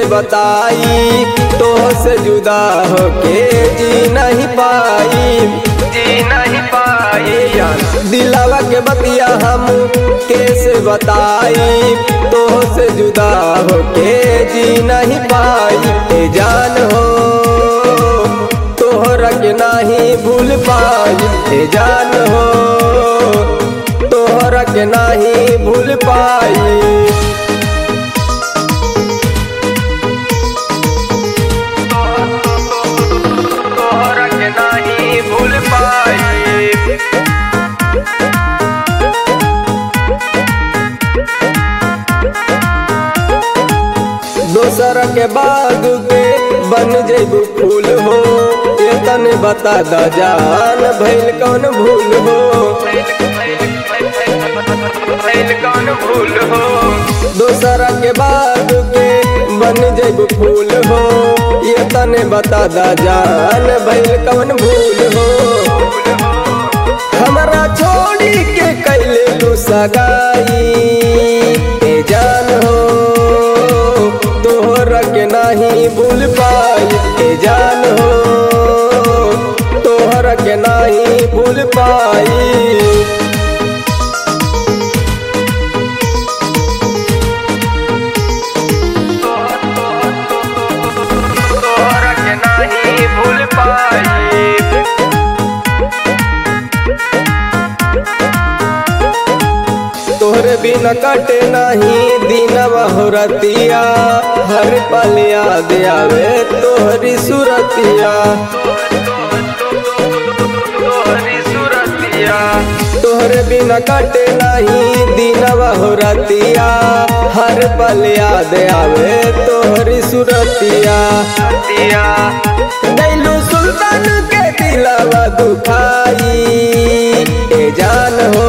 बताई तो से जुदा होके जी नहीं पाई दिलावा के बतिया हम कैसे बताई तो से जुदा होके जी नहीं पाई ए जान हो तोहरा के नहीं भूल पाई ए जान हो तोहरा के नहीं भूल पाई भूल पाई दोसर के बाग के बन जेबू फूल हो ये तने बता दा जान भइल कौन भूल हो दोसर के बाग के बन जेबू फूल हो ये तने बता दा जान भइल कौन भूल हो हमरा छोड़ी के कैले लू सगाई ए जान हो तोहरा के नहीं भूल पाई ए जान हो तोहरा के नहीं भूल पाई भूल पाई तोहरे बिना कटे नहीं दिनवा हो रतिया हर पल याद आवे तोहरी सुरतिया तोहरे बिना कटे नहीं दिनवा हो रतिया हर पल याद आवे तोहरी सुरतिया दैलू सुल्तान के दिलावा दुखाई ए जान हो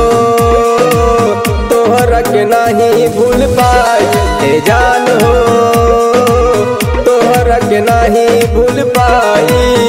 तोहरा के नहीं भूल पाई ए जान हो तोहरा के नहीं भूल पाई।